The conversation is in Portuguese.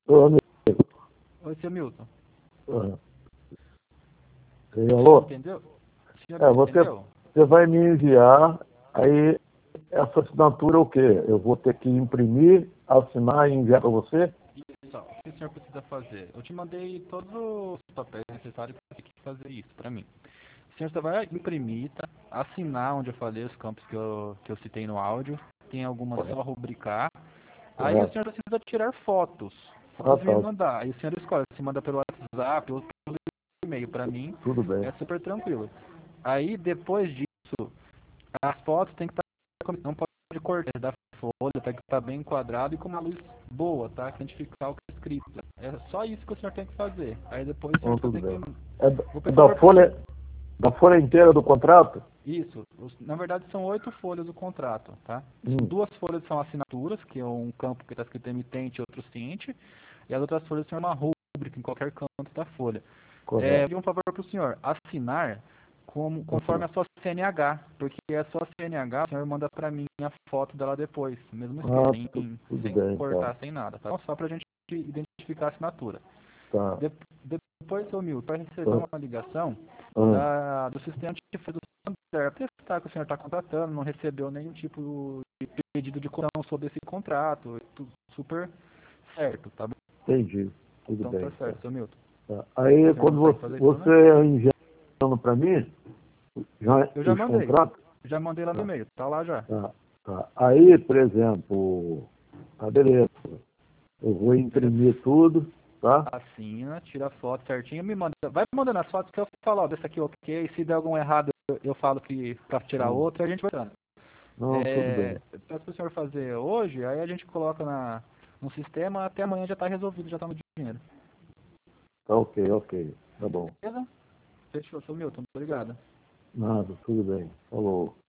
Ô, amigo. Oi, seu Milton. Ah, O senhor alô? entendeu? O senhor Você, entendeu? você vai me enviar, aí essa assinatura é o quê? Eu vou ter que imprimir, assinar e enviar para você? Isso, ó, o que o senhor precisa fazer? Eu te mandei todos os papéis necessários para que fazer isso para mim. O senhor só vai imprimir, tá? Assinar onde eu falei os campos que eu citei no áudio. Tem algumas só rubricar. Aí o Correto. senhor precisa tirar fotos. Ah, Fotos e me tá. mandar. Aí o senhor escolhe se manda pelo WhatsApp ou pelo e-mail. Para mim Tudo bem. é super tranquilo. Aí depois disso, as fotos tem que estar. Não pode cortar da folha, tem que estar bem enquadrado e com uma luz boa, tá? Que identificar o que é escrito. É só isso que o senhor tem que fazer. Aí depois o senhor Então, só tudo tem que bem. me. É Vou é pedir um da favor pro senhor. folha, da folha inteira do contrato? Isso. Na verdade são 8 folhas do contrato, tá? Hum, 2 folhas são assinaturas, que é um campo que está escrito emitente e outro ciente, e as outras folhas são uma rúbrica em qualquer canto da folha. correto. Pedir um favor para o senhor, assinar conforme a sua CNH, porque a sua CNH, o senhor manda para mim a foto dela depois, mesmo escrito, Ah, tudo sem bem, então. cortar, sem nada, tá? Só para a gente identificar a assinatura. Tá. De, depois, seu Milton, vai receber Ah, uma ligação ah, do sistema de do Santander, para testar que o senhor está contratando, não recebeu nenhum tipo de pedido de cotação sobre esse contrato, tudo super certo, tá bom? entendi. Tudo Então bem, tá então. certo, seu Milton. Tá. O Aí, senhor quando consegue você, fazer isso pra mim? você enviando para mim, já Eu já os mandei. contratos, Já mandei lá no tá, e-mail, tá lá já. tá, tá. Aí, por exemplo, tá, beleza. Eu vou Beleza? imprimir tudo, tá? Assina, tira a foto certinho, me manda. Vai mandando as fotos que eu falo, ó, desse aqui ok. Se der algum errado, eu falo que pra tirar Hum. outro, a gente vai dando. Não, tudo bem. Peço pro senhor fazer hoje, aí a gente coloca no sistema, até amanhã já tá resolvido, já tá no dinheiro. Tá ok, ok. Tá bom. Beleza? Fechou, seu Milton. Obrigado. Nada, tudo bem. Falou.